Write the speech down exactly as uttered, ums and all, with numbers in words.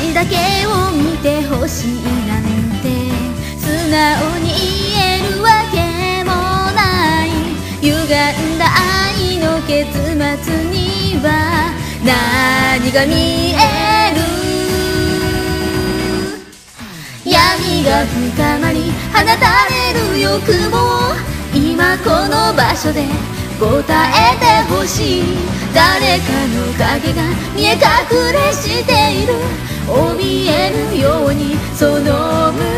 ちだけを見てほしいなんて素直に言えるわけもない。歪んだ愛の結末には何が見える。闇が深まり放たれる欲望、今この場所で答えてほしい。誰かの影が見え隠れしている、怯えるようにその胸